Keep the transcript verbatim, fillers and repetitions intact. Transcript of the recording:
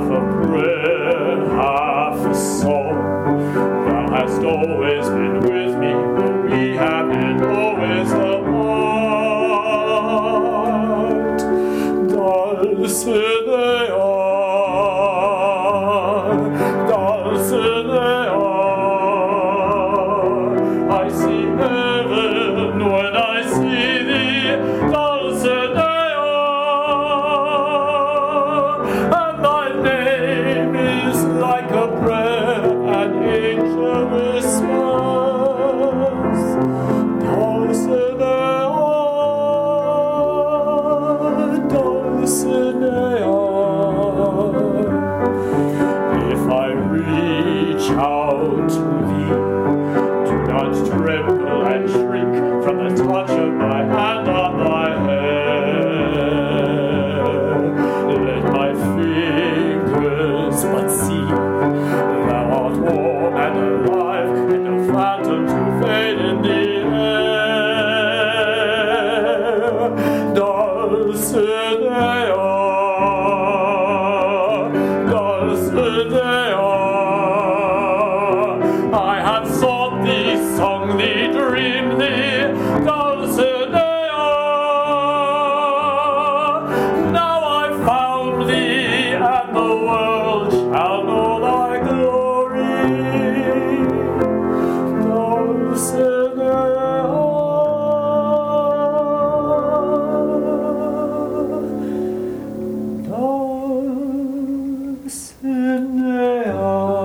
of bread, half a soul. Thou hast always been with me, but we have been always apart. Dulcinea, Dulcinea, I see heaven when I see thee, Dulcinea, and thy name is like a prayer an angel whispers. Dulcinea, Dulcinea, if I reach out to thee, do not tremble and shrink from the touch of my hand on thy hair. Let my fingers but see thou art warm and alive, and no phantom to fade in the air. Dulcinea, Dulcinea, I have sought thee, sung thee, dreamed thee, Dulcinea. Now I've found thee, and the world shall know thy glory. Dulcinea, Dulcinea.